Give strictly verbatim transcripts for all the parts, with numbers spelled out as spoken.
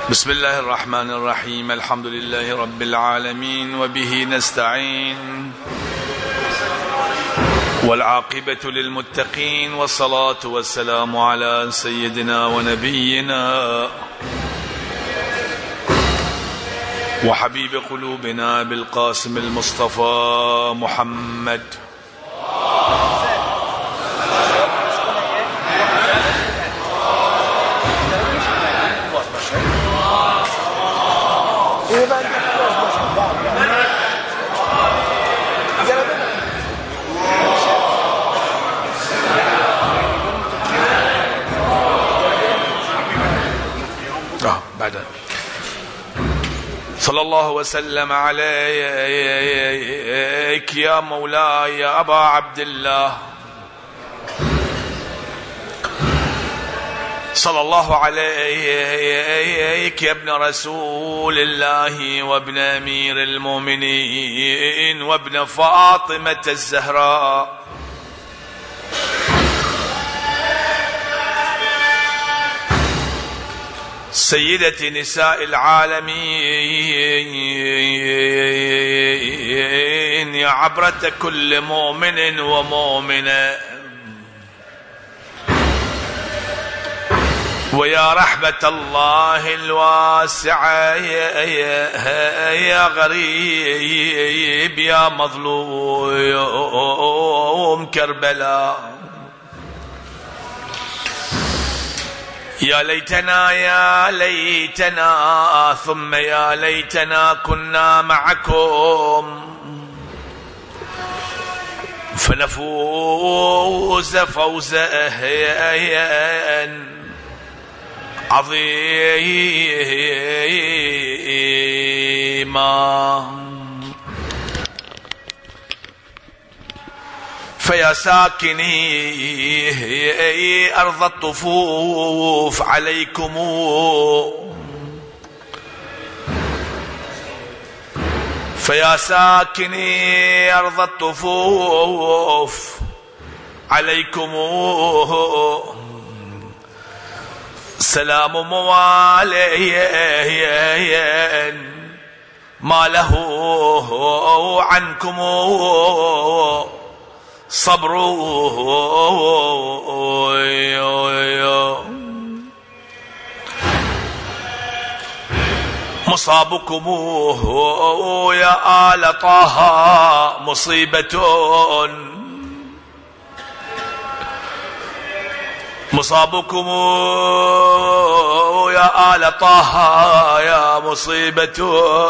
بسم الله الرحمن الرحيم. الحمد لله رب العالمين وبه نستعين والعاقبة للمتقين والصلاة والسلام على سيدنا ونبينا وحبيب قلوبنا بالقاسم المصطفى محمد صلى الله وسلم عليك يا مولاي يا أبا عبد الله، صلى الله عليك يا ابن رسول الله وابن أمير المؤمنين وابن فاطمة الزهراء، سيدة نساء العالمين، يا عبرة كل مؤمن ومؤمنة، ويا رحمة الله الواسعة، يا غريب يا مظلوم كربلاء، يا ليتنا يا ليتنا ثم يا ليتنا كنا معكم فنفوز فوزا عظيما. فيا ساكني أرض الطفوف عليكم، فيا ساكني أرض الطفوف عليكم سلام موالي ما له عنكم صبر، مصابكم يا آل طه مصيبة، مصابكم يا آل طه يا مصيبة،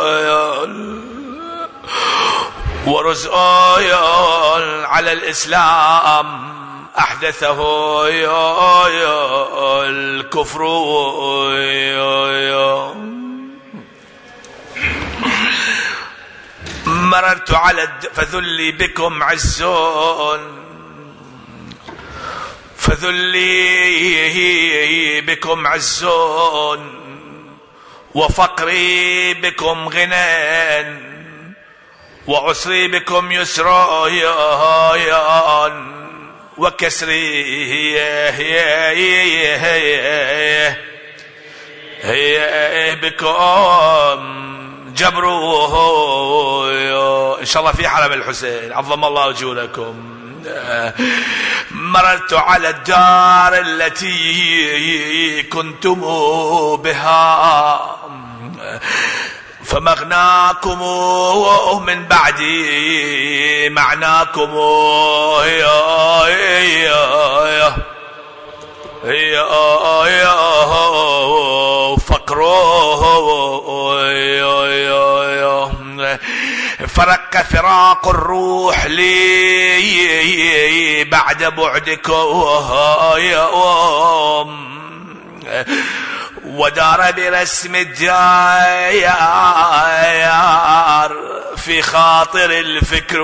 ورزء على الإسلام أحدثه الكفر. مررت على فذلي بكم عز، فذلي بكم عز وفقري بكم غنى وعسري بكم يسرا وكسري بكم جبر. إن شاء الله في حرم الحسين عظم الله أجوركم. مررت على الدار التي كنتم بها فمغناكم من بعدي معناكم يا يا يا يا فقره يا يا فرق فراق الروح لي بعد بعدكم يا أم، ودار برسم الديار في خاطر الفكر،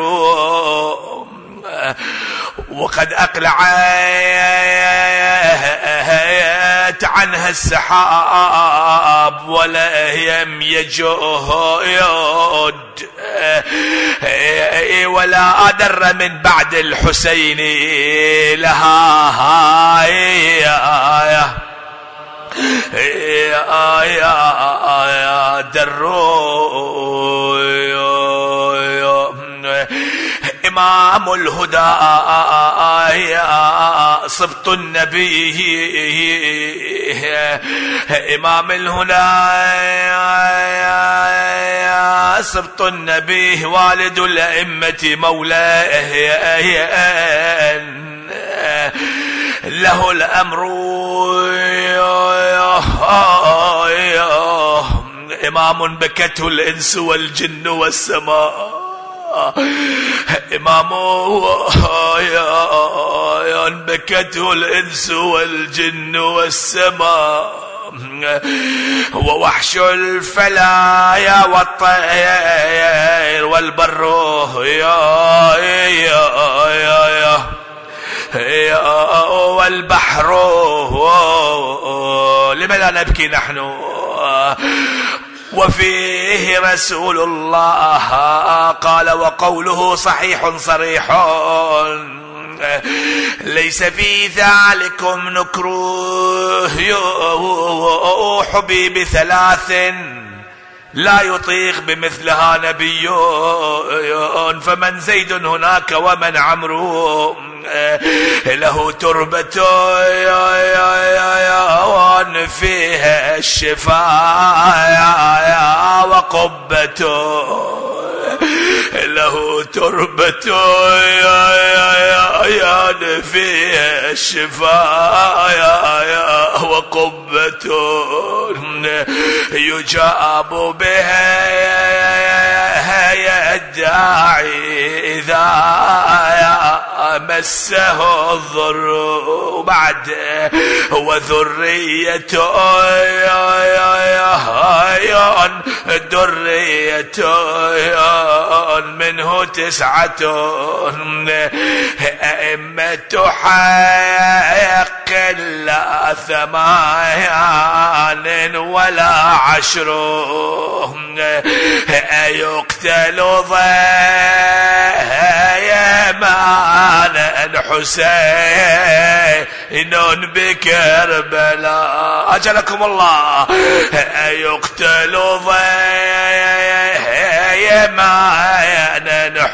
وقد أقلعت عنها السحاب ولا يم يجود ولا أدر من بعد الحسين لها يا يا درو إمام الهدى يا صبط النبي إمام الهدى يا صبط النبي والد الأئمة مولاه له الأمر إمام بكته الإنس والجن والسماء إمام بكته الإنس والجن والسماء ووحش الفلايا والطير والبر يا يا يا يا والبحر لماذا نبكي نحن وفيه رسول الله قال وقوله صحيح صريح ليس في ذلكم نكروه حبيب ثلاث لا يطيق بمثلها نبي فمن زيد هناك ومن عمرو له تربة وان فيها الشفاء وقبة له تربة يان فيها الشفاء وقبة يجاب بها يدعي إذا مسه الضر وبعد وذريته درية منه تسعة أئمة حق لا ثمان ولا عشر يقتل ضيمان حسين بكربلاء أجلكم الله يقتل ضيمان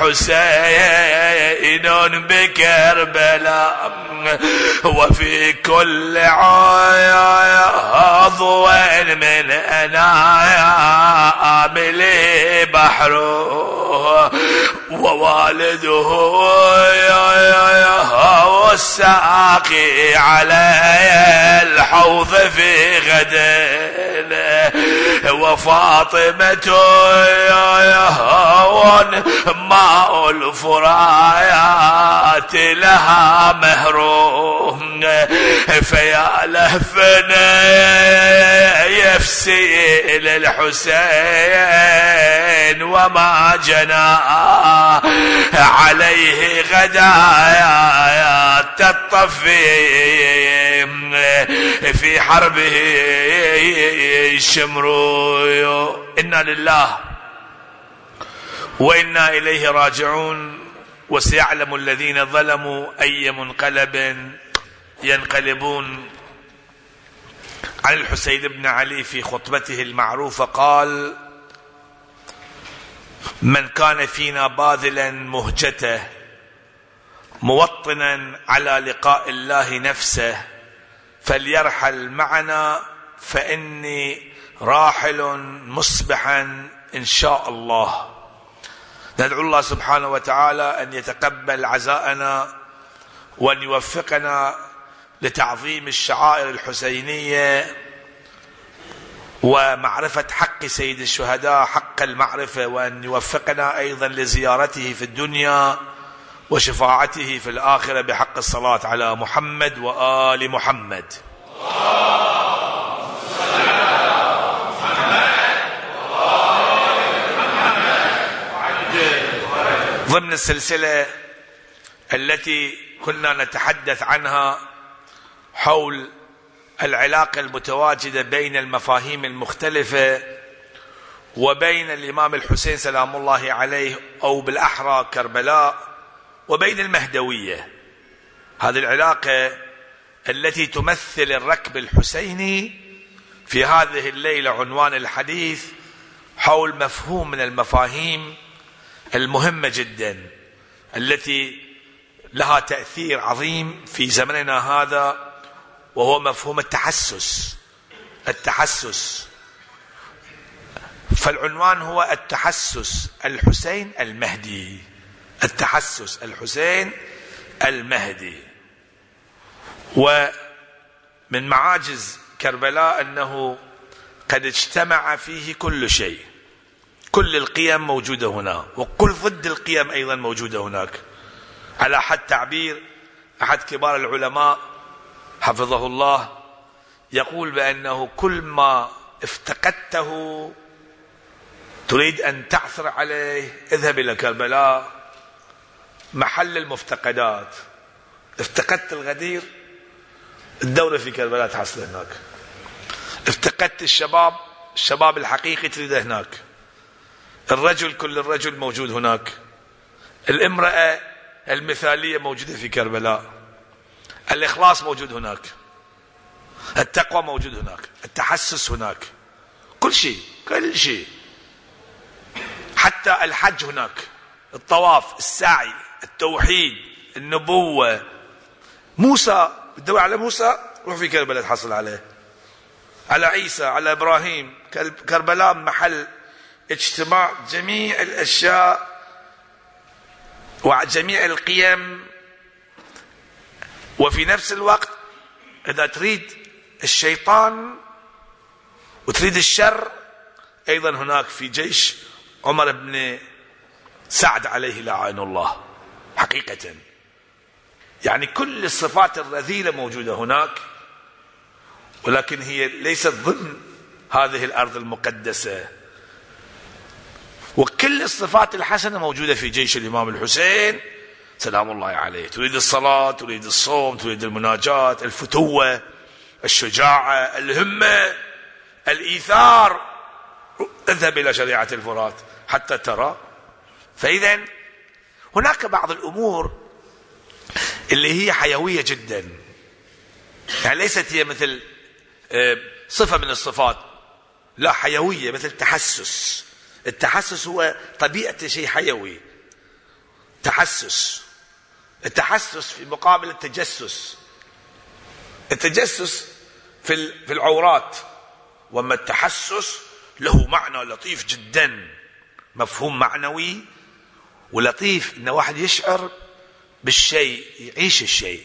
حسين بكربلاء وفي كل عضو من أنامله بحر ووالده والساقي على الحوض في غد وفاطمة ماء الفرايات لها مهروم فيا لهفنا يفسي للحسين وما جنى عليه غدايا تطفي في حربه شمرو. إنا لله وإنا إليه راجعون. وسيعلم الذين ظلموا أي منقلب ينقلبون. عن الحسين بن علي في خطبته المعروفة قال: من كان فينا باذلا مهجته موطنا على لقاء الله نفسه فليرحل معنا فإني راحل مصبحا إن شاء الله. ندعو الله سبحانه وتعالى أن يتقبل عزاءنا وأن يوفقنا لتعظيم الشعائر الحسينية ومعرفة حق سيد الشهداء حق المعرفة، وأن يوفقنا أيضا لزيارته في الدنيا وشفاعته في الآخرة بحق الصلاة على محمد وآل محمد. ضمن السلسلة التي كنا نتحدث عنها حول العلاقة المتواجدة بين المفاهيم المختلفة وبين الإمام الحسين سلام الله عليه أو بالأحرى كربلاء وبين المهدوية، هذه العلاقة التي تمثل الركب الحسيني في هذه الليلة عنوان الحديث حول مفهوم من المفاهيم المهمة جدا التي لها تأثير عظيم في زمننا هذا، وهو مفهوم التحسس. التحسس فالعنوان هو التحسس الحسين المهدي. التحسس الحسين المهدي. ومن معاجز كربلاء أنه قد اجتمع فيه كل شيء، كل القيم موجودة هنا، وكل ضد القيم أيضا موجودة هناك. على حد تعبير أحد كبار العلماء حفظه الله يقول بأنه كل ما افتقدته تريد أن تعثر عليه اذهب إلى كربلاء محل المفتقدات. افتقدت الغدير، الدورة في كربلاء تحصل هناك. افتقدت الشباب، الشباب الحقيقي تريده هناك. الرجل، كل الرجل موجود هناك. الامرأة المثالية موجودة في كربلاء. الإخلاص موجود هناك. التقوى موجود هناك. التحسس هناك. كل شيء، كل شيء، حتى الحج هناك، الطواف، السعي، التوحيد، النبوة. موسى، تدور على موسى روح في كربلاء تحصل عليه. على عيسى، على إبراهيم. كربلاء محل اجتماع جميع الأشياء وجميع القيم. وفي نفس الوقت إذا تريد الشيطان وتريد الشر أيضا هناك في جيش عمر بن سعد عليه لعين الله. حقيقة يعني كل الصفات الرذيلة موجودة هناك، ولكن هي ليست ضمن هذه الأرض المقدسة. وكل الصفات الحسنة موجودة في جيش الإمام الحسين سلام الله عليه. تريد الصلاة، تريد الصوم، تريد المناجاة، الفتوة، الشجاعة، الهمة، الإيثار، اذهب إلى شريعة الفرات حتى ترى. فإذا هناك بعض الأمور اللي هي حيوية جدا، يعني ليست هي مثل صفة من الصفات، لا، حيوية، مثل التحسس. التحسس هو طبيعة شيء حيوي. تحسس، التحسس في مقابل التجسس. التجسس في في العورات، وما التحسس له معنى لطيف جدا، مفهوم معنوي ولطيف، ان واحد يشعر بالشيء، يعيش الشيء،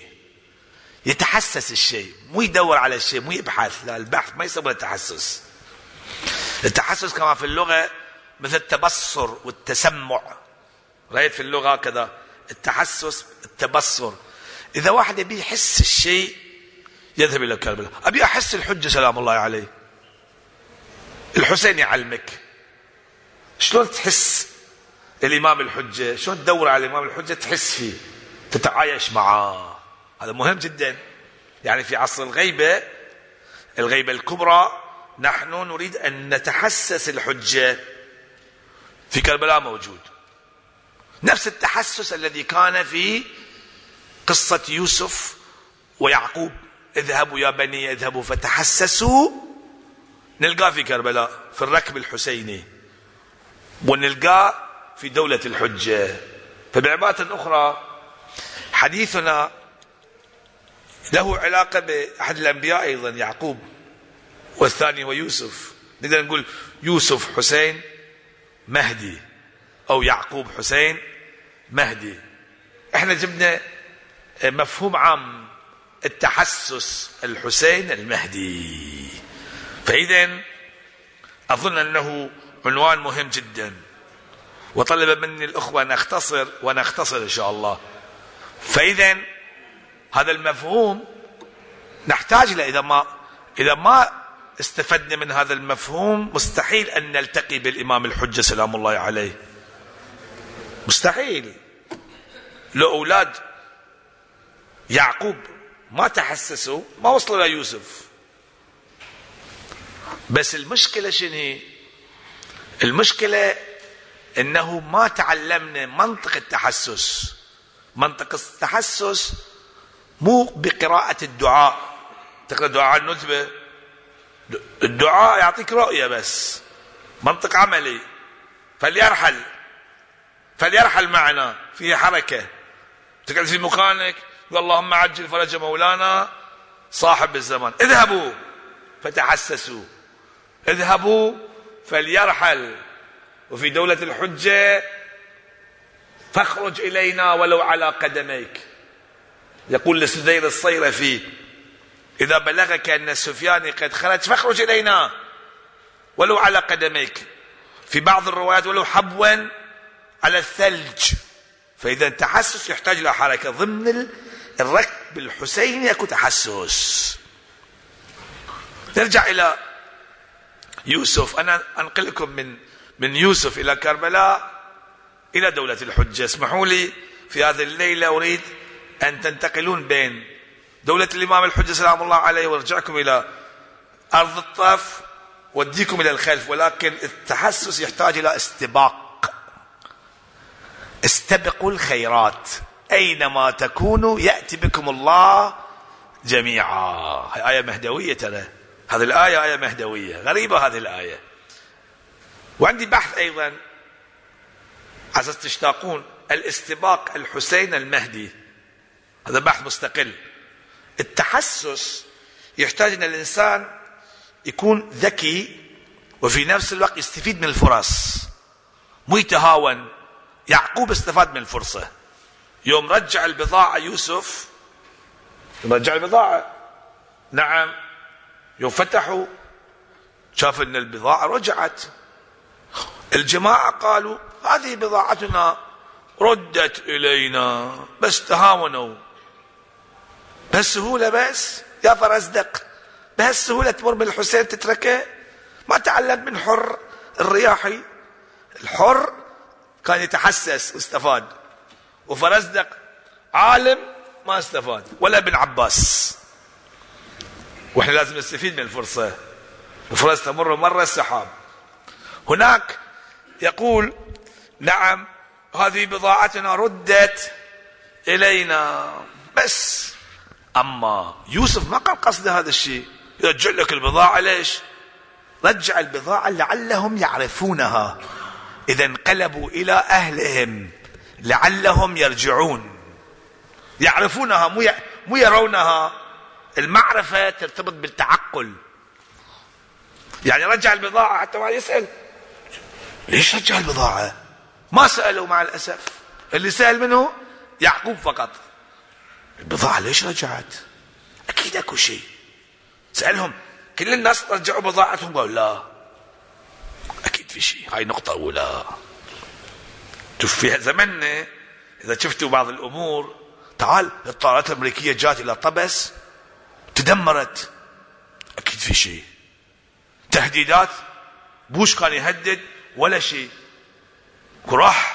يتحسس الشيء، مو يدور على الشيء، مو يبحث. لا، البحث ما يسمى التحسس. التحسس كما في اللغة مثل التبصر والتسمع. رأيت في اللغة كذا التحسس، التبصر. إذا واحد يبي يحس الشيء يذهب إلى كربلاء. أبي أحس الحجة سلام الله عليه، الحسين يعلمك شلون تحس الإمام الحجة، شلون تدور على الإمام الحجة، تحس فيه، تتعايش معه. هذا مهم جدا. يعني في عصر الغيبة، الغيبة الكبرى، نحن نريد أن نتحسس الحجة. في كربلاء موجود نفس التحسس الذي كان في قصة يوسف ويعقوب، اذهبوا يا بني اذهبوا فتحسسوا. نلقاه في كربلاء في الركب الحسيني، ونلقاه في دولة الحجة. فبعبارة أخرى حديثنا له علاقة بأحد الأنبياء أيضا، يعقوب، والثاني هو يوسف. نقدر نقول يوسف حسين مهدي، أو يعقوب حسين مهدي. احنا جبنا مفهوم عام، التحسس الحسين المهدي. فإذا أظن أنه عنوان مهم جدا، وطلب مني الأخوة أن أختصر، ونختصر إن شاء الله. فإذا هذا المفهوم نحتاج له. إذا ما إذا ما استفدنا من هذا المفهوم مستحيل أن نلتقي بالإمام الحجة سلام الله عليه. مستحيل. لو أولاد يعقوب ما تحسسوا ما وصلوا إلى يوسف. بس المشكلة شنو؟ المشكلة إنه ما تعلمنا منطق التحسس. منطق التحسس مو بقراءة الدعاء، تقرأ دعاء الندبة، الدعاء يعطيك رؤية بس، منطق عملي. فليرحل فليرحل معنا، فيه حركة. تقعد في مكانك اللهم عجل فرج مولانا صاحب الزمان. اذهبوا فتحسسوا، اذهبوا فليرحل. وفي دولة الحجة فاخرج إلينا ولو على قدميك. يقول لسدير الصيرفي إذا بلغك أن السفياني قد خرج فاخرج إلينا ولو على قدميك. في بعض الروايات ولو حبوا على الثلج. فإذا التحسس يحتاج إلى حركة. ضمن الركب الحسيني يكون تحسس. نرجع إلى يوسف. أنا أنقلكم من من يوسف إلى كربلاء إلى دولة الحجة. اسمحوا لي في هذه الليلة أريد أن تنتقلون بين دولة الإمام الحجة سلام الله عليه وارجعكم إلى أرض الطف وديكم إلى الخلف. ولكن التحسس يحتاج إلى استباق. استبقوا الخيرات أينما تكونوا يأتي بكم الله جميعا. هي آية مهدوية ترى. هذه الآية آية مهدوية غريبة هذه الآية. وعندي بحث أيضا عسى تشتاقون. الاستباق الحسين المهدي هذا بحث مستقل. التحسس يحتاج أن الإنسان يكون ذكي وفي نفس الوقت يستفيد من الفرص، مو يتهاون. يعقوب استفاد من الفرصة. يوم رجع البضاعة يوسف، يوم رجع البضاعة نعم، يوم فتحوا شاف أن البضاعة رجعت. الجماعة قالوا هذه بضاعتنا ردت إلينا، بس تهاونوا. بهالسهولة بس يا فرزدق، بهالسهولة تمر بالحسين تتركه؟ ما تعلم من حر الرياحي. الحر كان يتحسس واستفاد، وفرزدق عالم ما استفاد، ولا ابن عباس. واحنا لازم نستفيد من الفرصة. الفرص تمر مرة السحاب. هناك يقول نعم هذه بضاعتنا ردت إلينا بس. أما يوسف ما كان قصده هذا الشيء. يرجع لك البضاعة ليش؟ رجع البضاعة لعلهم يعرفونها إذا انقلبوا إلى أهلهم، لعلهم يرجعون. يعرفونها مو مو يرونها. المعرفة ترتبط بالتعقل. يعني رجع البضاعة حتى ما يسأل ليش رجع البضاعة. ما سألوا مع الأسف. اللي سأل منه يعقوب فقط. البضاعة ليش رجعت؟ أكيد أكو شيء. سألهم كل الناس رجعوا بضاعتهم قالوا لا، أكيد في شيء. هاي نقطة أولى. شوف في زمننا إذا شفتوا بعض الأمور، تعال الطائرات الأمريكية جات إلى طبس تدمرت، أكيد في شيء. تهديدات بوش كان يهدد ولا شيء، كراح.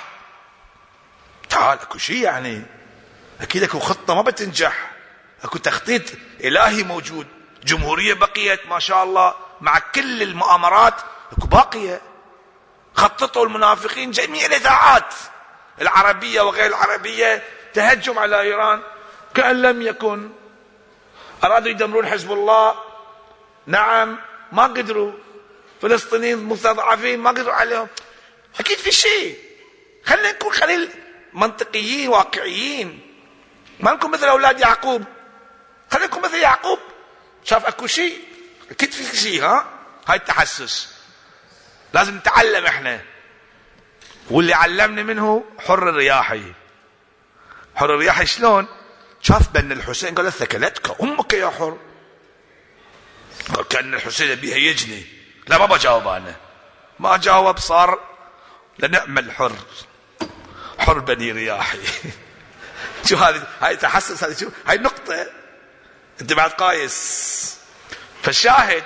تعال اكو شيء يعني، اكيد اكو خطة ما بتنجح، اكو تخطيط الهي موجود. جمهورية بقيت ما شاء الله مع كل المؤامرات اكو باقية. خططوا المنافقين جميع الاذاعات العربية وغير العربية تهجم على ايران كأن لم يكن. ارادوا يدمرون حزب الله، نعم ما قدروا. فلسطينيين مستضعفين ما قدروا عليهم. اكيد في شيء. خلينا نكون خليل منطقيين واقعيين، ما نكون مثل اولاد يعقوب. خلينا نكون مثل يعقوب، شاف اكو شيء اكيد في شيء. ها هاي التحسس لازم نتعلم احنا. واللي علمني منه حر الرياحي. حر الرياحي شلون؟ شاف بن الحسين قال ثكلتك امك يا حر. قال كأن الحسين بيها يجني. لا ما بجاوب انا. ما جاوب صار لنعم الحر، حر بني رياحي. شو هذه؟ هاي تحسس. هذه شو؟ هاي نقطة انت بعد قايس. فالشاهد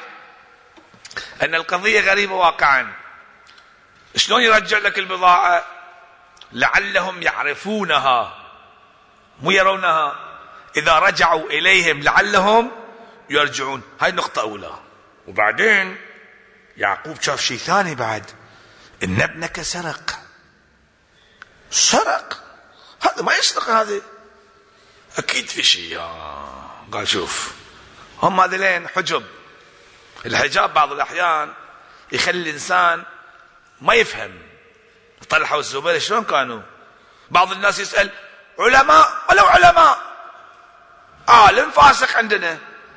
ان القضية غريبة واقعا. شلون يرجع لك البضاعة؟ لعلهم يعرفونها مو يرونها. اذا رجعوا اليهم لعلهم يرجعون. هاي نقطة اولى. وبعدين يعقوب شاف شيء ثاني بعد، ان ابنك سرق. سرق؟ هذا ما يسرق، هذا اكيد في شيء. قال شوف هم هذلين حجب، الحجاب بعض الأحيان يخلي الإنسان ما يفهم. طلحة والزبير شلون كانوا؟ بعض الناس يسأل علماء ولو علماء، عالم فاسق عندنا،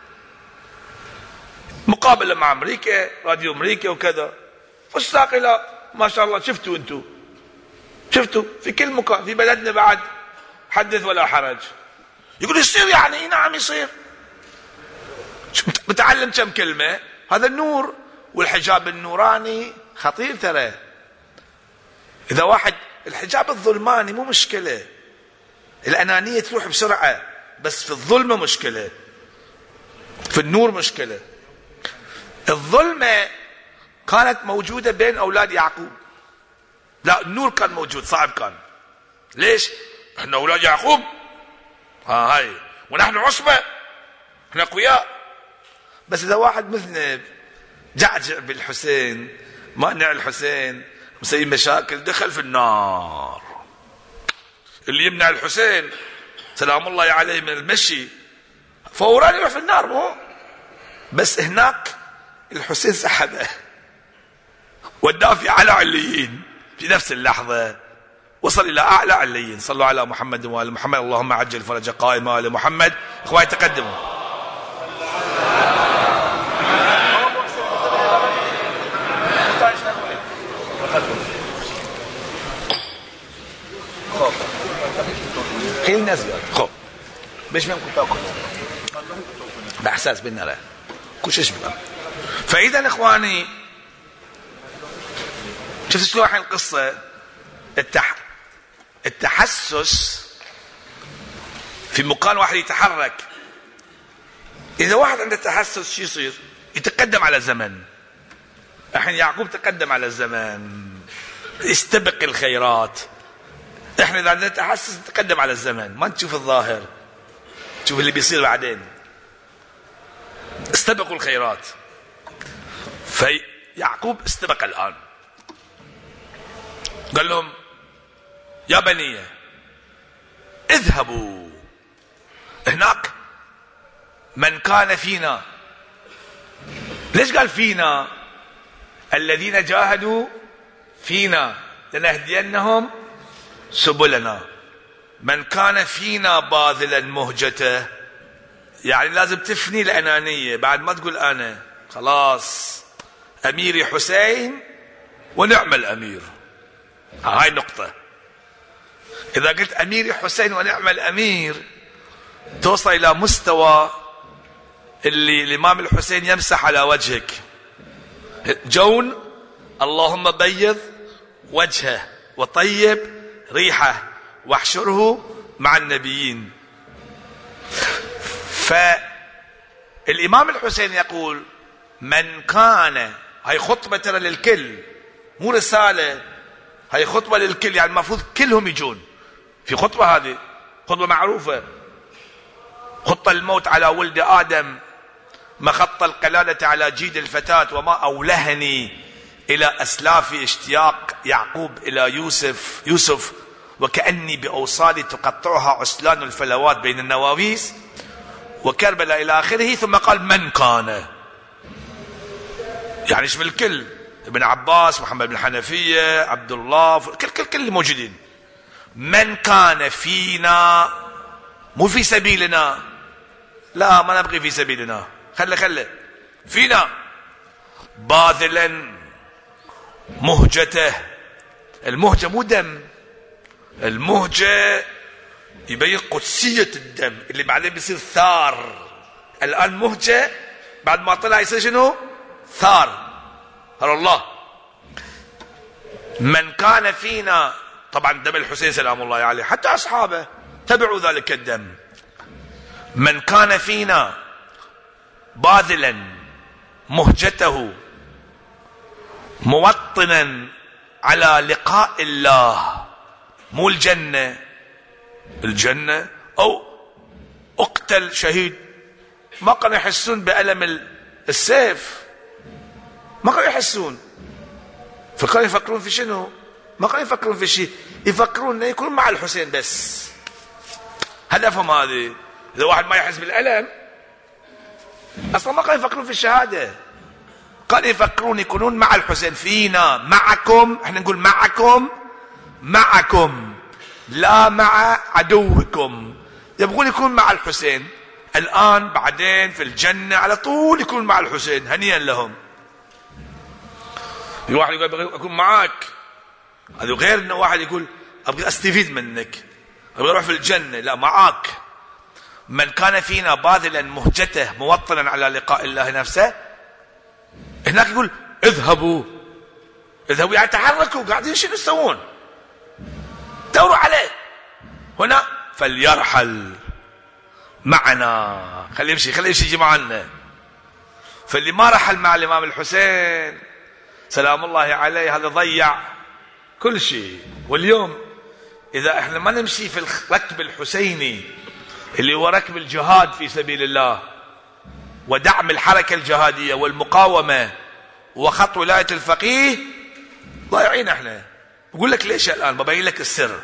مقابلة مع أمريكا، راديو أمريكا وكذا، فساق إلى ما شاء الله. شفتوا أنتوا شفتوا في كل مكان في بلدنا بعد، حدث ولا حرج. يقول يصير يعني نعم يصير. متعلم كم كلمة، هذا النور. والحجاب النوراني خطير ترى. إذا واحد الحجاب الظلماني مو مشكلة، الأنانية تروح بسرعة، بس في الظلمة مشكلة، في النور مشكلة. الظلمة كانت موجودة بين أولاد يعقوب، لا النور كان موجود، صعب كان. ليش؟ احنا أولاد يعقوب، ها هاي ونحن عصبة، احنا أقوياء. بس إذا واحد مذنب جعجع بالحسين، مانع الحسين، مسوي مشاكل، دخل في النار. اللي يمنع الحسين سلام الله عليه من المشي فورا يروح في النار. مو بس هناك الحسين سحبه وداه في اعلى عليين، في نفس اللحظه وصل الى اعلى عليين. صلوا على محمد وآل محمد. اللهم عجل فرج قائم آل محمد. اخواني تقدموا. خيل الناس خب باش ما كنت اكل باحساس بالنار كل شيء بقى. فاذا اخواني شفت شلون الحين القصه؟ التح... التحسس في مكان واحد يتحرك. اذا واحد عنده تحسس شو يصير؟ يتقدم على الزمن. الحين يعقوب تقدم على الزمن، يستبق الخيرات. احنا اذا عندنا تحسس نتقدم على الزمن، ما نشوف الظاهر، نشوف اللي بيصير بعدين. استبقوا الخيرات. فيعقوب استبق الان، قال لهم يا بني اذهبوا. هناك من كان فينا. ليش قال فينا؟ الذين جاهدوا فينا لنهدينهم سبلنا. من كان فينا باذلا مهجته، يعني لازم تفني الأنانية. بعد ما تقول أنا خلاص أميري حسين ونعم الأمير، هاي النقطة. إذا قلت أميري حسين ونعم الأمير توصل إلى مستوى اللي الإمام الحسين يمسح على وجهك جون اللهم بيض وجهه وطيب ريحه واحشره مع النبيين. فالإمام الحسين يقول من كان، هاي خطبة ترى للكل مو رسالة، هاي خطبة للكل، يعني المفروض كلهم يجون في خطبة. هذه خطبة معروفة، خط الموت على ولد آدم، مخط القلادة على جيد الفتاة، وما أولهني إلى أسلاف اشتياق يعقوب إلى يوسف يوسف وكأني بأوصالي تقطعها عسلان الفلوات بين النواويس وكربلاء إلى آخره. ثم قال من كان، يعني اسم الكل، ابن عباس، محمد بن حنفية، عبد الله، كل كل كل موجودين. من كان فينا، مو في سبيلنا، لا ما نبغي في سبيلنا، خله خله فينا، باذلا مهجته. المهجة مو دم، المهجة يبين قدسية الدم اللي بعدين بيصير ثار. الآن مهجة بعد ما طلع يصير شنو؟ ثار. هلا الله. من كان فينا، طبعا دم الحسين سلام الله عليه، حتى أصحابه تبعوا ذلك الدم. من كان فينا باذلا مهجته موطنا على لقاء الله، مو الجنة، الجنة أو اقتل شهيد، ما كانوا يحسون بألم السيف، ما كانوا يحسون. فكانوا يفكرون في شنو؟ ما كانوا يفكرون في شيء، يفكرون انه يكون مع الحسين بس، هدفهم هذه. اذا واحد ما يحس بالألم اصلا ما كانوا يفكرون في الشهادة. كانوا يفكرون يكونون مع الحسين. فينا معكم، احنا نقول معكم معكم لا مع عدوكم. يبغون يكون مع الحسين الآن، بعدين في الجنة على طول يكون مع الحسين، هنيئا لهم. في واحد يقول ابغى اكون معك، هذا غير انه واحد يقول ابغى استفيد منك، ابغى اروح في الجنة. لا، معك. من كان فينا باذلا مهجته موطنا على لقاء الله نفسه، هناك يقول اذهبوا اذهبوا، يعني تحركوا، قاعدين شنو تسوون؟ دوروا عليه. هنا فليرحل معنا، خليه يمشي خليه يمشي يجي معنا. فاللي ما رحل مع الإمام الحسين سلام الله عليه هذا ضيع كل شيء. واليوم إذا احنا ما نمشي في الركب الحسيني اللي هو ركب الجهاد في سبيل الله ودعم الحركة الجهادية والمقاومة وخط ولاية الفقيه، ضايعين احنا. بقول لك ليش الآن، ببين لك السر.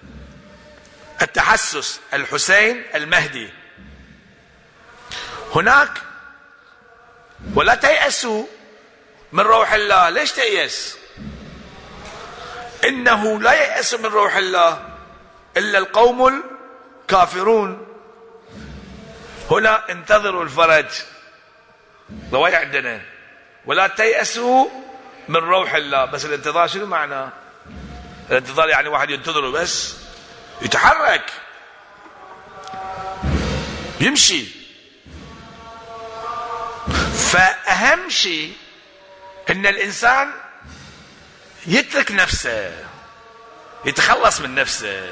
التحسس الحسين المهدي هناك. ولا تيأسوا من روح الله. ليش تيأس؟ إنه لا ييأس من روح الله إلا القوم الكافرون. هنا انتظروا الفرج، رواية عندنا ولا تيأسوا من روح الله. بس الانتظار شنو معناه؟ الانتظار يعني واحد ينتظره بس يتحرك يمشي. فأهم شيء ان الانسان يترك نفسه، يتخلص من نفسه.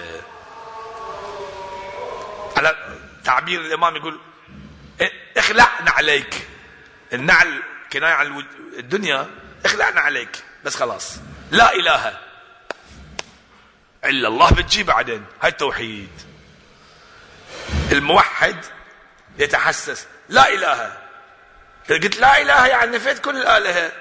على تعبير الامام يقول اخلع نعليك. النعل كناية عن الدنيا، اخلع نعليك بس خلاص. لا اله الا الله بتجي بعدين، هاي التوحيد. الموحد يتحسس لا اله. قلت لا اله يعني نفيت كل الالهه.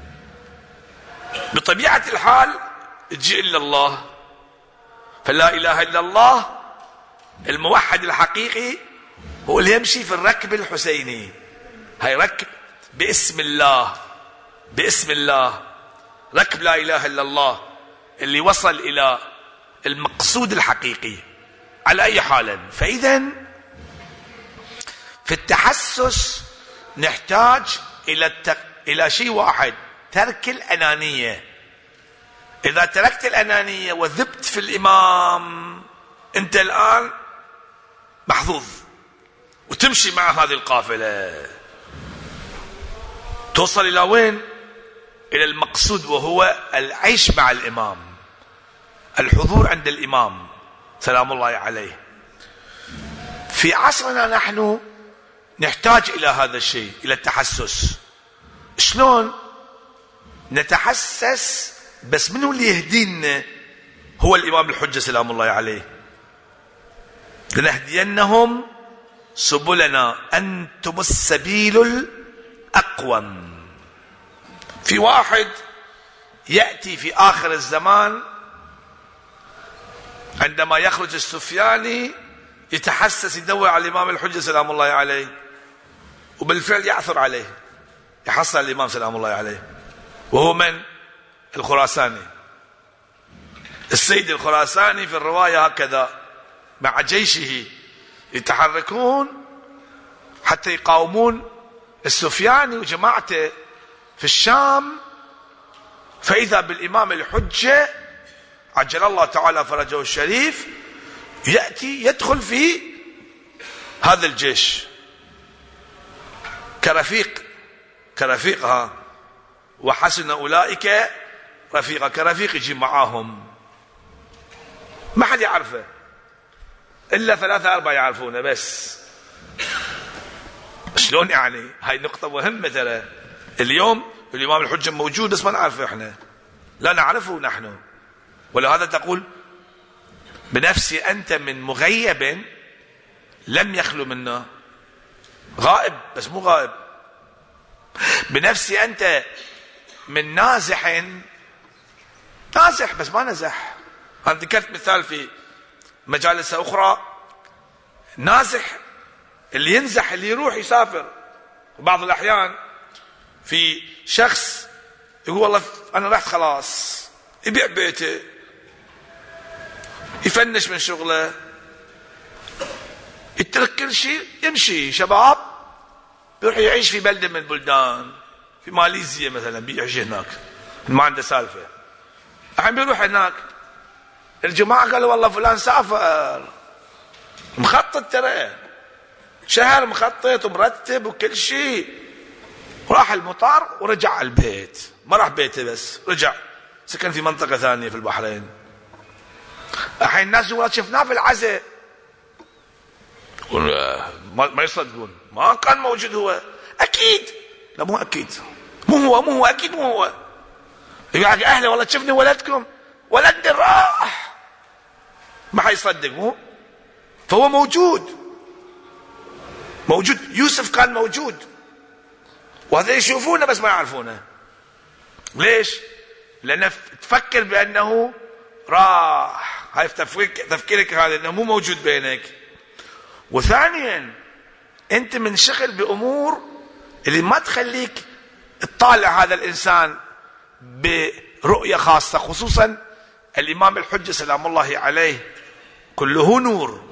بطبيعه الحال تجي الا الله. فلا اله الا الله. الموحد الحقيقي هو اللي يمشي في الركب الحسيني. هاي ركب باسم الله، باسم الله، ركب لا اله الا الله اللي وصل الى المقصود الحقيقي على اي حال. فاذا في التحسس نحتاج الى التق... الى شيء واحد، ترك الانانيه. اذا تركت الانانيه وذبت في الامام انت الان محظوظ، وتمشي مع هذه القافله توصل الى وين؟ الى المقصود، وهو العيش مع الامام، الحضور عند الامام سلام الله عليه. في عصرنا نحن نحتاج الى هذا الشيء، الى التحسس. شلون نتحسس؟ بس منو اللي يهدينا؟ هو الامام الحجة سلام الله عليه. لنهدينهم سبلنا انتم السبيل الاقوم. في واحد يأتي في آخر الزمان عندما يخرج السفياني يتحسس، يدور على الإمام الحجة سلام الله عليه، وبالفعل يعثر عليه، يحصل الإمام سلام الله عليه. وهو من؟ الخراساني. السيد الخراساني في الرواية هكذا مع جيشه يتحركون حتى يقاومون السفياني وجماعته في الشام. فإذا بالإمام الحجة عجل الله تعالى فرجه الشريف يأتي يدخل في هذا الجيش كرفيق، كرفيقها. وحسن أولئك رفيقا، كرفيق يجي معاهم. ما حد يعرفه إلا ثلاثة أربعة يعرفونه بس. شلون يعني؟ هاي نقطة مهمة ترى. اليوم الإمام الحجة موجود بس ما نعرفه احنا، لا نعرفه نحن. ولهذا تقول بنفسي أنت من مغيب لم يخلو منا، غائب بس مو غائب. بنفسي أنت من نازح، نازح بس ما نزح. أنا ذكرت مثال في مجالس أخرى، نازح اللي ينزح، اللي يروح يسافر. بعض الأحيان في شخص يقول والله أنا رحت خلاص، يبيع بيته، يفنش من شغله، يترك كل شيء، يمشي شباب يروح يعيش في بلدة من البلدان، في ماليزيا مثلا بيعيش هناك ما عنده سالفة. الحين بيروح هناك، الجماعة قالوا والله فلان سافر مخطط، ترى شهر مخطط ومرتب وكل شيء، راح المطار ورجع على البيت، ما راح بيته بس رجع سكن في منطقة ثانية في البحرين. الحين الناس يقولون شفناه في العزاء، ما يصدقون ما كان موجود هو. أكيد لا مو أكيد، مو هو مو هو أكيد مو هو. يقول أهله والله شفني ولدكم، ولدني راح، ما حيصدق مو. فهو موجود موجود يوسف كان موجود، وهذا يشوفونه بس ما يعرفونه. ليش؟ لأنه تفكر بأنه راح، هاي تفكيرك هذا أنه مو موجود بينك. وثانيا أنت منشغل بأمور اللي ما تخليك تطالع هذا الإنسان برؤية خاصة، خصوصا الإمام الحجة سلام الله عليه كله نور،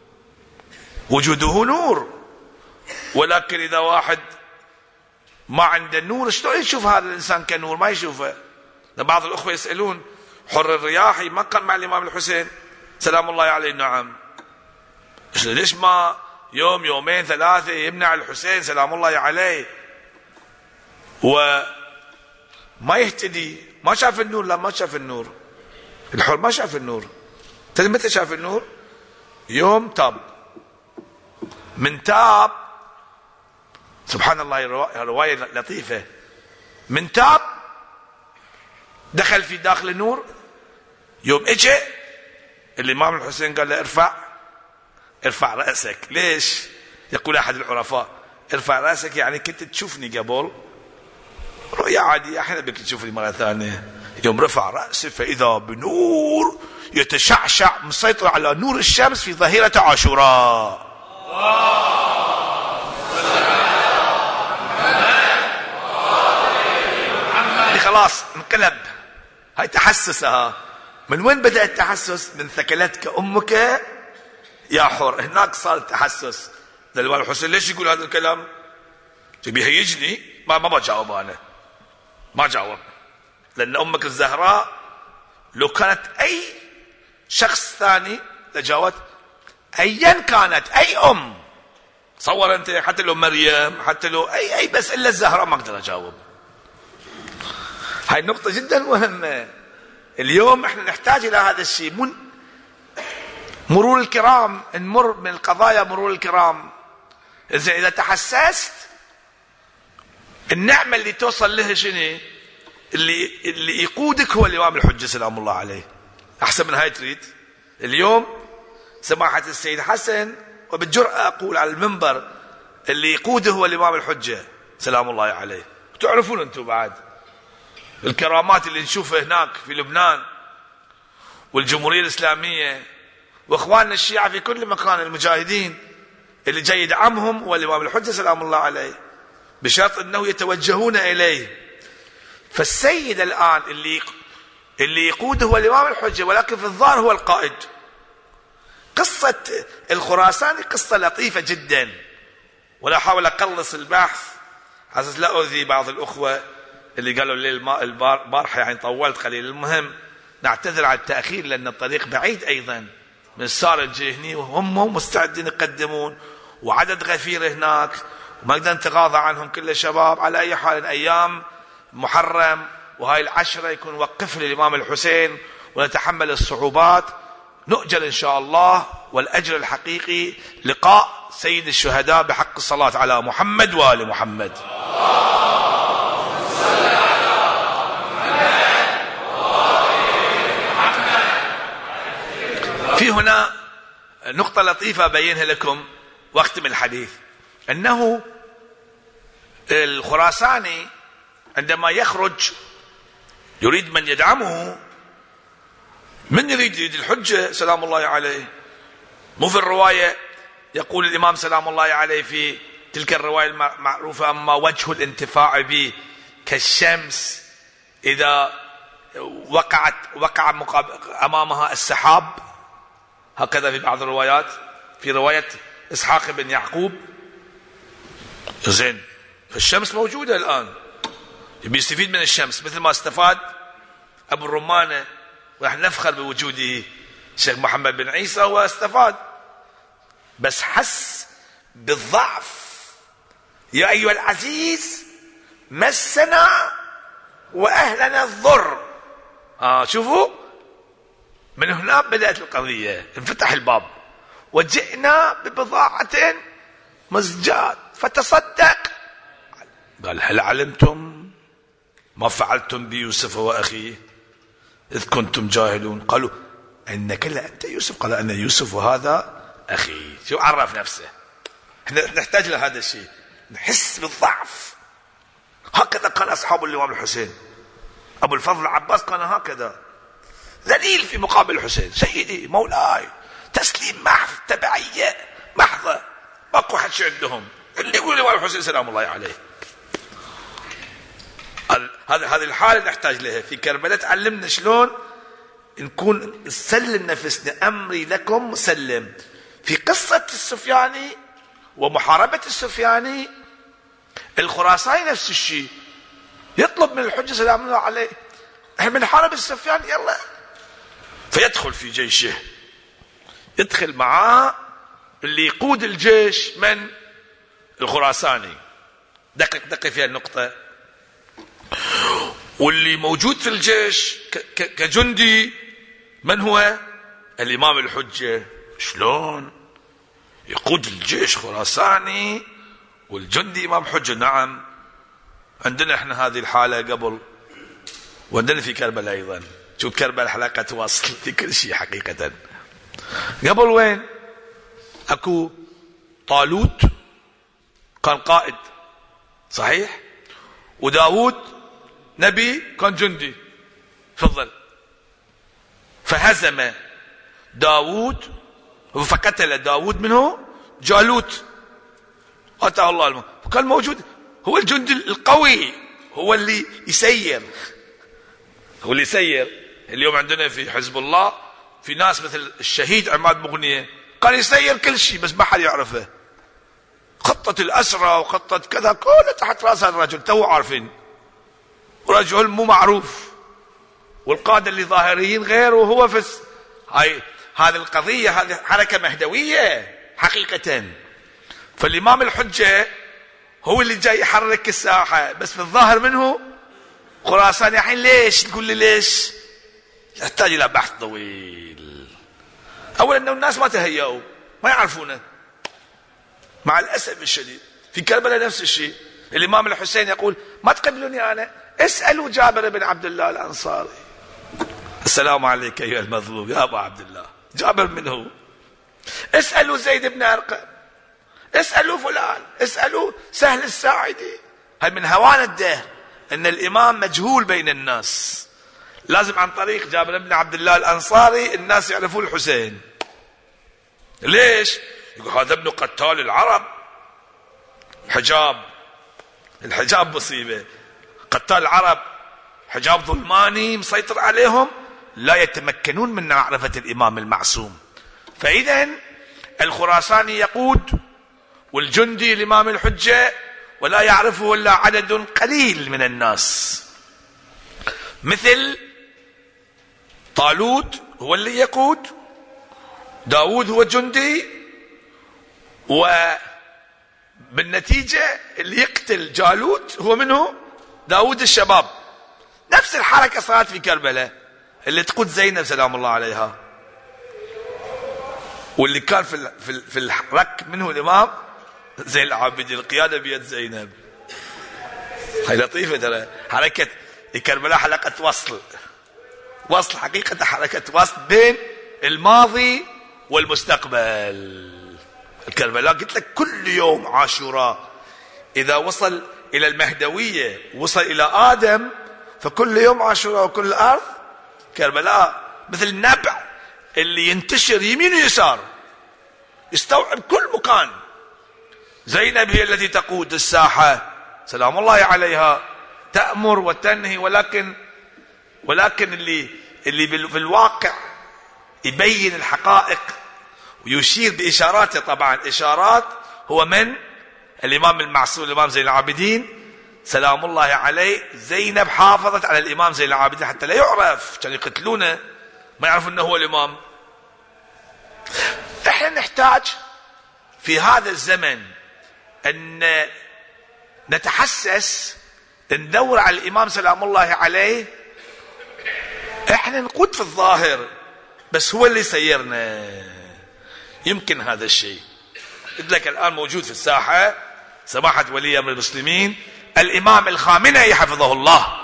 وجوده نور، ولكن إذا واحد ما عنده نور شلون يشوف هذا الإنسان كنور؟ ما يشوفه. بعض الأخوة يسألون حر الرياحي ما كان مع الإمام الحسين سلام الله عليه؟ نعم. ليش ما يوم يومين ثلاثة يمنع الحسين سلام الله عليه وما يهتدي؟ ما شاف النور؟ لا ما شاف النور. الحر ما شاف النور. تدري متى شاف النور؟ يوم تاب. من تاب سبحان الله، رواية لطيفة، من تاب دخل في داخل النور. يوم اجى الإمام الحسين قال له ارفع ارفع رأسك. ليش؟ يقول أحد العرفاء ارفع رأسك يعني كنت تشوفني قبل رؤيا عادية، احنا بك تشوفني مرة ثانية. يوم رفع رأسه فإذا بنور يتشعشع مسيطر على نور الشمس في ظهيرة عاشوراء. خلاص انقلب. هاي تحسسها. من وين بدأ التحسس؟ من ثكلتك أمك يا حر. هناك صار التحسس. الإمام الحسين ليش يقول هذا الكلام؟ بيهيجني، ما ما بجاوب أنا، ما جاوب. لأن أمك الزهراء لو كانت أي شخص ثاني لجاوبت، أيا كانت أي أم. تصور أنت حتى لو مريم، حتى لو أي أي بس إلا الزهراء ما أقدر أجاوب. هاي النقطة جدا مهمة. اليوم احنا نحتاج إلى هذا الشيء. من مرور الكرام، نمر من القضايا مرور الكرام. إذا إذا تحسست النعمة اللي توصل لها شنو؟ اللي اللي يقودك هو الإمام الحجة سلام الله عليه. أحسن من هاي تريد؟ اليوم سماحة السيد حسن، وبالجرأة أقول على المنبر، اللي يقوده هو الإمام الحجة سلام الله عليه. تعرفون أنتم بعد الكرامات اللي نشوفها هناك في لبنان والجمهورية الإسلامية وإخواننا الشيعة في كل مكان، المجاهدين اللي جاي يدعمهم هو الإمام الحجة سلام الله عليه، بشرط أنه يتوجهون إليه. فالسيد الآن اللي اللي يقوده هو الإمام الحجة، ولكن في الظاهر هو القائد. قصة الخراساني قصة لطيفة جدا، ولا أحاول أقلص البحث حسب لا أؤذي بعض الأخوة اللي قالوا الليل البارحة يعني طولت قليل. المهم نعتذر على التأخير لأن الطريق بعيد أيضا من السارج هني، وهم مستعدين يقدمون وعدد غفير هناك وما نقدر نتغاضى عنهم كل الشباب. على أي حال أيام محرم وهاي العشرة يكون وقف للإمام الحسين ونتحمل الصعوبات، نؤجل إن شاء الله. والأجر الحقيقي لقاء سيد الشهداء بحق الصلاة على محمد وآل محمد. في هنا نقطة لطيفة أبينها لكم واختم الحديث، أنه الخراساني عندما يخرج يريد من يدعمه. من يريد؟ يريد الحجة سلام الله عليه. مو في الرواية يقول الإمام سلام الله عليه في تلك الرواية المعروفة: أما وجه الانتفاع به كالشمس إذا وقعت وقع أمامها السحاب، هكذا في بعض الروايات، في رواية إسحاق بن يعقوب. زين، فالشمس موجودة الآن، بيستفيد من الشمس مثل ما استفاد أبو الرمانة، ونحن نفخر بوجوده الشيخ محمد بن عيسى، واستفاد، بس حس بالضعف. يا أيها العزيز مسنا وأهلنا الضر. آه شوفوا، من هنا بدأت القضية، انفتح الباب، وجئنا ببضاعة مزجاة فتصدق. قال هل علمتم ما فعلتم بيوسف وأخيه إذ كنتم جاهلون؟ قالوا إنك لأنت يوسف؟ قال أنا يوسف وهذا أخي. شو عرف نفسه. احنا نحتاج لهذا الشيء، نحس بالضعف. هكذا كان أصحاب الإمام الحسين. أبو الفضل العباس كان هكذا، ذليل في مقابل الحسين، سيدي مولاي، تسليم محض، تبعية محضة، ماكو حد شيء عندهم، اللي يقول الإمام الحسين سلام الله عليه. هذا هذه الحالة نحتاج لها في كربلاء. تعلمنا شلون نكون نسلم نفسنا، أمري لكم مسلم. في قصة السفياني ومحاربة السفياني، الخراساني نفس الشيء، يطلب من الحجة سلام الله عليه احنا بنحارب السفياني يلا، فيدخل في جيشه، يدخل معاه اللي يقود الجيش من الخراساني. دقق دقق في النقطة. واللي موجود في الجيش كجندي من هو؟ الإمام الحجة. شلون يقود الجيش خراساني والجندي إمام حجة؟ نعم، عندنا احنا هذه الحالة قبل، وعندنا في كربلاء أيضا. شوف كربلاء حلقة وصل في كل شيء حقيقة. قبل وين؟ أكو طالوت كان قائد صحيح، وداود نبي كان جندي. تفضل. فهزم داود، فقتل داود منه جالوت، أتاه الله الموت. فكان موجود هو الجندي القوي، هو اللي يسير، هو اللي يسير. اليوم عندنا في حزب الله في ناس مثل الشهيد عماد مغنية، كان يسير كل شيء بس ما حد يعرفه. خطة الأسرة وخطة كذا كله تحت رأس الرجل، تو عارفين، رجل مو معروف، والقادة اللي ظاهريين غير، وهو في هاي هذه القضية. هذه حركة مهدوية حقيقة. فالإمام الحجة هو اللي جاي يحرك الساحة، بس في الظاهر منه خراسان. الحين ليش تقول لي ليش؟ يحتاج إلى بحث طويل. أولا أنه الناس ما تهيئوا، ما يعرفونه مع الأسف الشديد. في كربلاء نفس الشيء. الإمام الحسين يقول ما تقبلوني أنا، اسألوا جابر بن عبد الله الأنصاري. السلام عليك أيها المظلوم يا أبا عبد الله. جابر منه. اسألوا زيد بن أرقم، اسألوا فلان، اسألوا سهل الساعدي. هاي من هوان الدهر أن الإمام مجهول بين الناس. لازم عن طريق جابر بن عبد الله الأنصاري الناس يعرفوا الحسين. ليش؟ يقول هذا ابن قتال العرب. حجاب، الحجاب مصيبة. قتال العرب حجاب ظلماني مسيطر عليهم، لا يتمكنون من معرفة الإمام المعصوم. فإذا الخراساني يقود، والجندي الإمام الحجة، ولا يعرفه إلا عدد قليل من الناس. مثل طالوت هو اللي يقود، داود هو جندي، وبالنتيجة اللي يقتل جالوت هو منه داود الشباب. نفس الحركة صارت في كربلاء، اللي تقود زينب سلام الله عليها، واللي كان في في الحرك منه الإمام زين العابدين. القيادة بيد زينب. هاي لطيفة ترى. حركة كربلاء حلقة وصل، وصل حقيقة، حركة وصل بين الماضي والمستقبل. الكربلاء قلت لك كل يوم عاشوراء، إذا وصل إلى المهدوية وصل إلى آدم، فكل يوم عاشوراء وكل الأرض كربلاء. مثل النبع اللي ينتشر يمين ويسار، يستوعب كل مكان. زينب هي التي تقود الساحة سلام الله عليها، تأمر وتنهي، ولكن ولكن اللي اللي في الواقع يبين الحقائق ويشير بإشاراته، طبعا إشارات، هو من؟ الإمام المعصوم الإمام زين العابدين سلام الله عليه. زينب حافظت على الإمام زين العابدين حتى لا يعرف، كانوا يقتلونه ما يعرفوا أنه هو الإمام. احنا نحتاج في هذا الزمن أن نتحسس، ندور على الإمام سلام الله عليه. احنا نقود في الظاهر بس هو اللي سيرنا. يمكن هذا الشيء. قلت لك الآن موجود في الساحة سماحة ولي أمر المسلمين الإمام الخامنئي حفظه الله.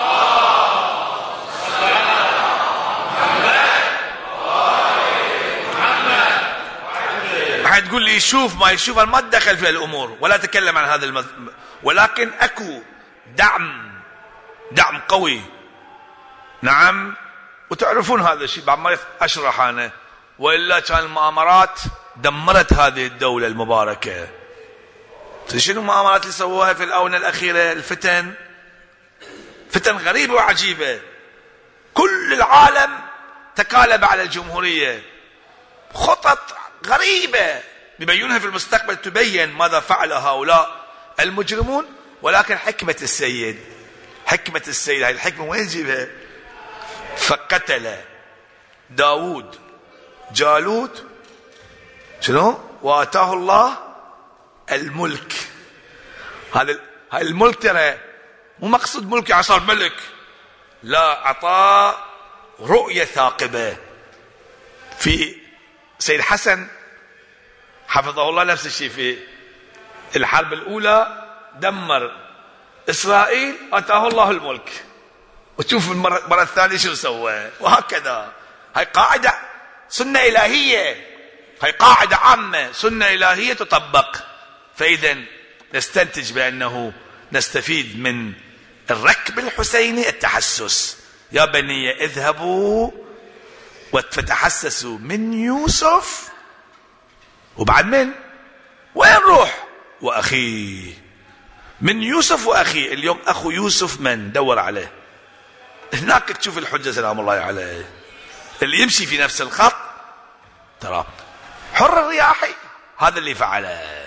راح تقول لي يشوف ما يشوف، أنا ما أتدخل في الأمور ولا أتكلم عن هذا المذ... ولكن أكو دعم دعم قوي. نعم، وتعرفون هذا الشيء بعد ما أشرح أنا، وإلا كان المؤامرات دمرت هذه الدولة المباركة. شنو المؤامرات اللي سووها في الآونة الأخيرة؟ الفتن، فتن غريبة وعجيبة. كل العالم تكالب على الجمهورية، خطط غريبة بيبينها في المستقبل تبين ماذا فعل هؤلاء المجرمون. ولكن حكمة السيد، حكمة السيد هذه الحكمة وين نجيبها؟ فقتل داود جالوت شنو؟ وآتاه الله الملك. هذا هاي الملك ترى مو مقصود ملك يعني صار ملك، لا، أعطاه رؤية ثاقبة. في سيد حسن حفظه الله نفس الشيء، في الحرب الأولى دمر إسرائيل، آتاه الله الملك، وتشوف المرة, المرة الثانية شو سوى، وهكذا. هاي قاعدة سنة إلهية، هاي قاعدة عامة سنة إلهية تطبق. فإذا نستنتج بأنه نستفيد من الركب الحسيني التحسس. يا بني اذهبوا فتحسسوا من يوسف، وبعد من وين روح؟ وأخيه. من يوسف وأخيه. اليوم أخو يوسف من؟ دور عليه هناك تشوف الحجة سلام الله عليه. اللي يمشي في نفس الخط ترى حر الرياحي، هذا اللي فعله.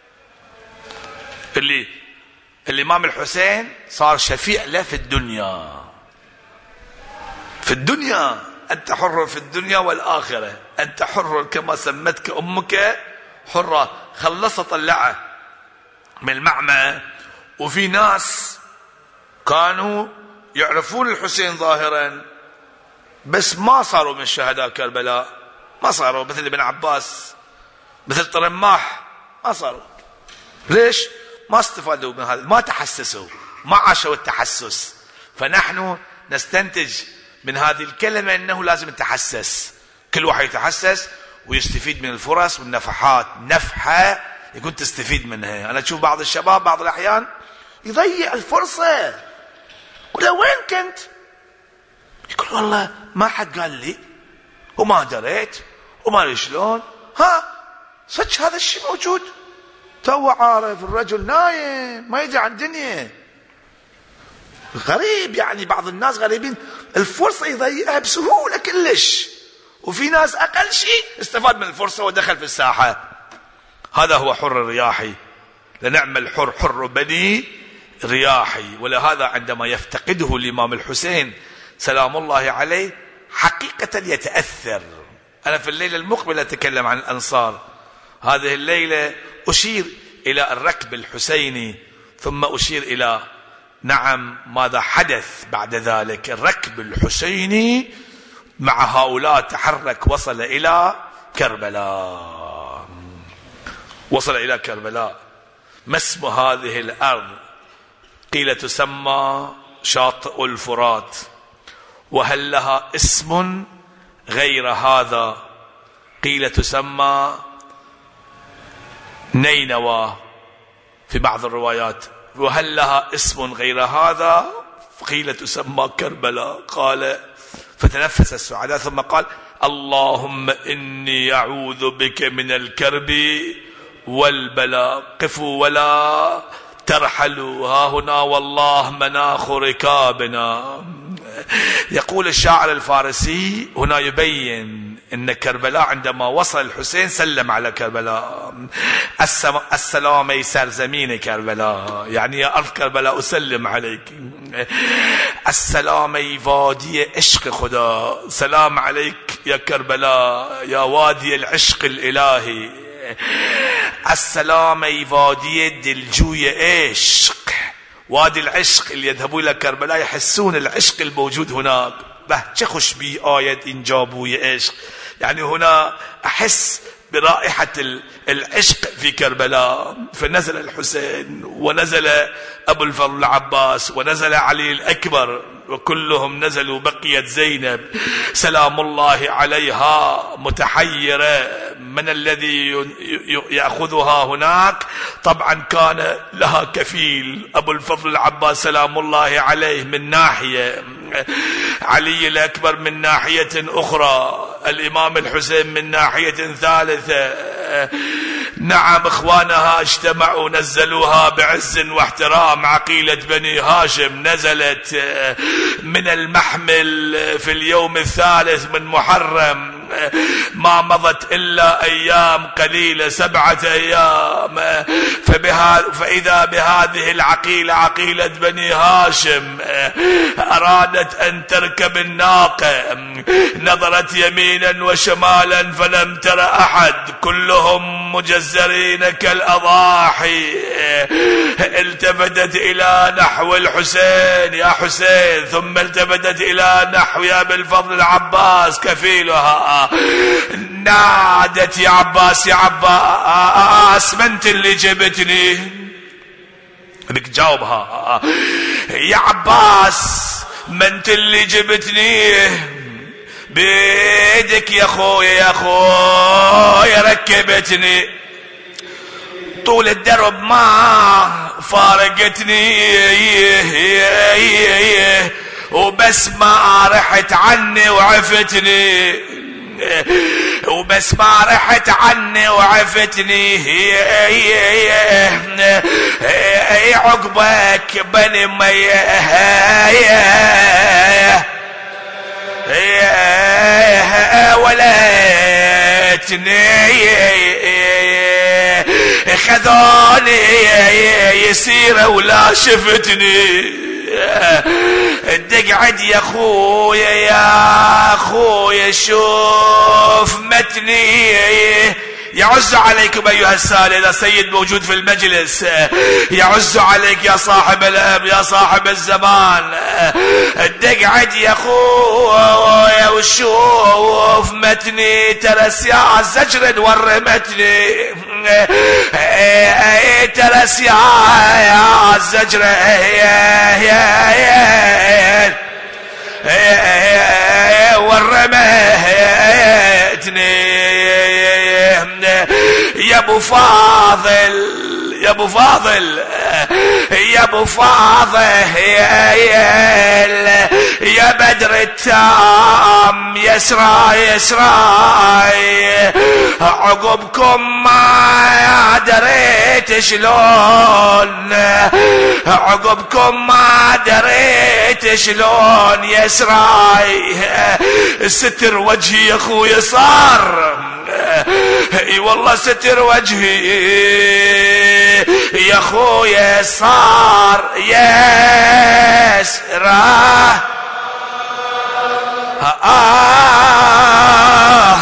اللي الإمام الحسين صار شفيع له في الدنيا، في الدنيا أنت حر في الدنيا والآخرة، أنت حر كما سمتك أمك حرة. خلصت طلعه من المعمى. وفي ناس كانوا يعرفون الحسين ظاهرا بس ما صاروا من شهداء كربلاء، ما صاروا مثل ابن عباس، مثل طرماح، ما صاروا. ليش؟ ما استفادوا من هذا، ما تحسسوا، ما عاشوا التحسس. فنحن نستنتج من هذه الكلمة أنه لازم نتحسس، كل واحد يتحسس ويستفيد من الفرص والنفحات. نفحة يكون تستفيد منها. أنا أشوف بعض الشباب بعض الأحيان يضيع الفرصة، يقول وين كنت؟ يقول والله ما حد قال لي وما دريت وما لي شلون. ها صدق هذا الشيء موجود، تو عارف الرجل نايم ما يجي عن الدنيا. غريب يعني، بعض الناس غريبين، الفرصة يضيعها بسهولة كلش، وفي ناس أقل شيء استفاد من الفرصة ودخل في الساحة. هذا هو حر الرياحي. لنعم الحر حر بني رياحي. ولهذا عندما يفتقده الإمام الحسين سلام الله عليه حقيقة يتأثر. أنا في الليلة المقبلة أتكلم عن الأنصار. هذه الليلة أشير إلى الركب الحسيني، ثم أشير إلى نعم ماذا حدث بعد ذلك. الركب الحسيني مع هؤلاء تحرك، وصل إلى كربلاء، وصل إلى كربلاء. ما اسم هذه الأرض؟ قيل تسمى شاطئ الفرات. وهل لها اسم غير هذا؟ قيل تسمى نينوى في بعض الروايات. وهل لها اسم غير هذا؟ قيل تسمى كربلاء. قال فتنفس السعداء ثم قال اللهم إني أعوذ بك من الكرب والبلاء. قفوا ولا ترحل ها هنا والله مناخ ركابنا. يقول الشاعر الفارسي هنا يبين ان كربلاء عندما وصل الحسين سلم على كربلاء: السلام سرزمين كربلاء، يعني يا ارض كربلاء اسلم عليك. السلام وادي عشق خدا، سلام عليك يا كربلاء يا وادي العشق الالهي. السلام وادي دلجوي عشق، وادي العشق اللي يذهبون الى كربلاء يحسون العشق الموجود هناك. به چه خوش بی آید اینجا بوی عشق، يعني هنا احس برائحة العشق في كربلاء. فنزل الحسين ونزل ابو الفضل العباس ونزل علي الاكبر وكلهم نزلوا. بقيت زينب سلام الله عليها متحيرة من الذي يأخذها هناك. طبعا كان لها كفيل ابو الفضل العباس سلام الله عليه من ناحية، علي الأكبر من ناحية أخرى، الإمام الحسين من ناحية ثالثة. نعم إخوانها اجتمعوا نزلوها بعز واحترام. عقيلة بني هاشم نزلت من المحمل في اليوم الثالث من محرم، ما مضت إلا أيام قليلة، سبعة أيام. فإذا بهذه العقيلة عقيلة بني هاشم أرادت أن تركب الناقة، نظرت يمينا وشمالا فلم تر أحد، كلهم مجزرين كالأضاحي. التفتت إلى نحو الحسين يا حسين، ثم التفتت إلى نحو يا أبي الفضل العباس كفيلها، نادت يا عباس يا عباس ما انت اللي جبتني؟ بك جاوبها يا عباس ما انت اللي جبتني؟ بيدك يا خويا يا خويا ركبتني، طول الدرب ما فارقتني، وبس ما رحت عني وعفتني، وبس ما رحت عني وعفتني. عقبك بني ميه وليتني خذوني يسير ولا شفتني. تقعد يا خويا يا خويا شوف متني. يعز عليكم أيها السادة، إذا سيد موجود في المجلس يعز عليك يا صاحب الأب يا صاحب الزمان. تقعد يا خويا وشوف متني، ترس يا زجر ورمتني، ترس يا زجر ورمتني. يا ابو فاضل يا ابو فاضل يا ابو فاضل يا بدر التام يسرى يسرى، عقبكم ما دريت شلون، عقبكم ما دريت شلون يسرى. ستر وجهي يا اخويا صار، اي والله ستر وجهي يا خويا صار يسرى. آه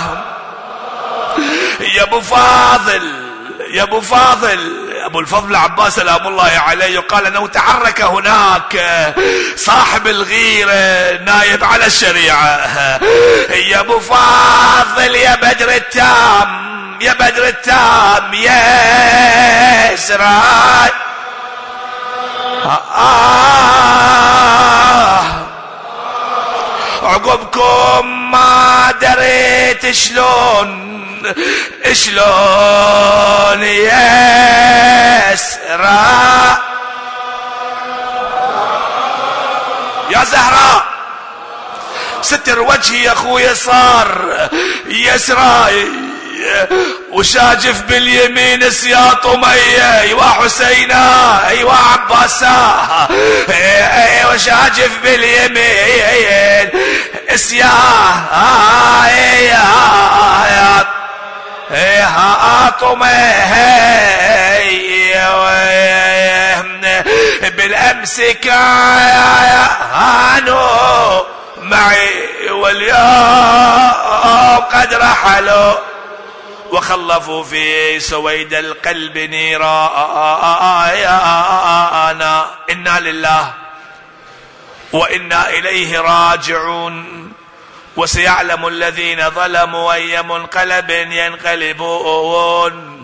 يا ابو فاضل يا ابو فاضل ابو الفضل العباس سلام الله عليه، يقال انه تحرك هناك صاحب الغيرة نايب على الشريعة. يا ابو فاضل يا بدر التام يا بدر التام يا سراج. آه عقبكم ما دريت شلون شلون يسرى. يا زهراء ستر وجهي يا اخويا صار يسرى وشاجف باليمين سياط مية، ايوا حسينا ايوا عباسا، وشاجف باليمين سياط بالأمس كانوا معي واليوم قد رحلوا، وخلفوا في سويد القلب نيرانا. إنا لله وإنا إليه راجعون. وسيعلم الذين ظلموا أي منقلب ينقلبون.